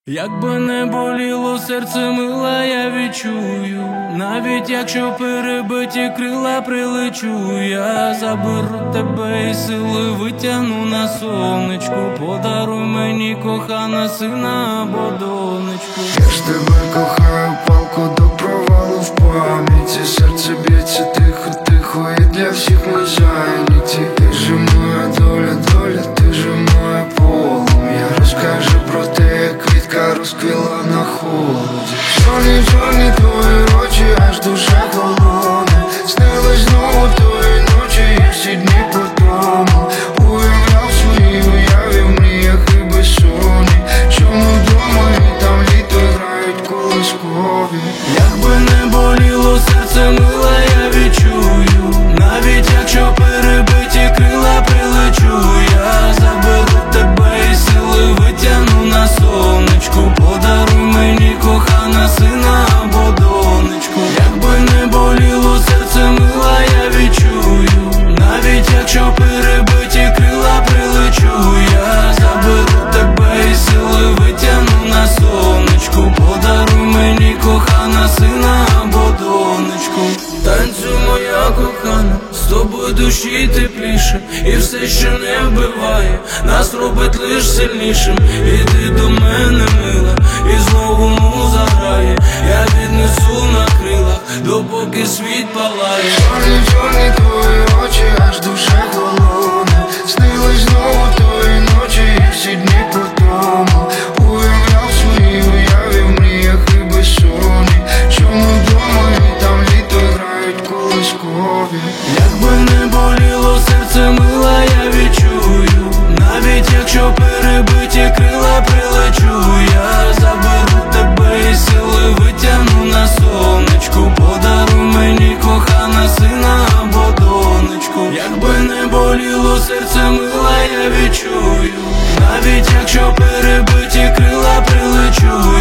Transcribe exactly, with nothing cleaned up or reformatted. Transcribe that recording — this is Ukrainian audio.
Якби не боліло серце, мила, я відчую. Навіть якщо перебиті крила, прилечу. Я заберу тебе і сили витягну на сонечку. Подаруй мені, кохана, сина або донечку. Я ж тебе кохаю, палку до провалу в пам'яті. Серце б'ється тихо, тихо, і для всіх ми зайняті. Ти же моя доля, доля, ти же моя полум'я. Розкажи про те, як квітка розквіла на холоді. Чорні, чорні твої очі, аж душа холодна. Снилась знову тої ночі, і всі дні по тому. Уявляв свої уяві в мріях і безсонні. Чому вдома і там літо грають колискові. Якби не боліло серце, мила, я відчую. Навіть якщо перебиті крила, прилечу. Я заберу тебе і сили витягну на сонечку. Подаруй мені, кохана, сина або донечку. Якби не боліло серце, мила, я відчую. Навіть якщо перебиті крила, прилечу. Я заберу тебе і сили витягну на сонечку. Подаруй мені, кохана, сина або донечку. Танцюй, моя кохана, з тобою душі тепліше. І все, що не вбиває, нас робить лиш сильнішим. Іди до мене, мила, і знову муза грає. Я віднесу на крилах, допоки світ палає. Чорні, чорні твої очі, аж душа холодна. Снилась знову тої ночі, і всі дні по тому. Уявляв свої уяві в мріях і безсонні. Чому вдома і там літо грають колискові. Якби не боліло серце, мила, я відчую. Навіть якщо перебиті крила, прилечу. Я заберу тебе і сили витягну на сонечку. Подаруй мені, кохана, сина або донечку. Якби не боліло серце, мила, я відчую. Навіть якщо перебиті крила, прилечу.